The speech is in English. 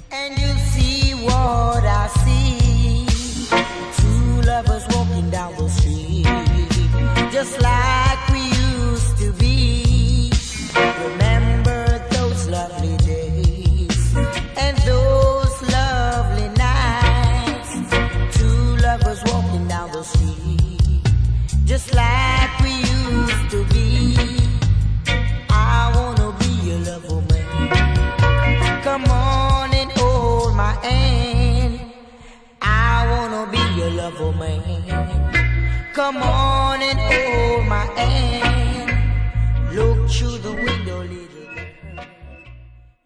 And you see what I see. Two lovers walking down the street, just like we used to be. Remember those lovely days and those lovely nights. Two lovers walking down the street, just like we used to be. I wanna be your lover, man. Come on and hold my hand. I wanna be your lover, man. Come on and hold my hand. Look through the window.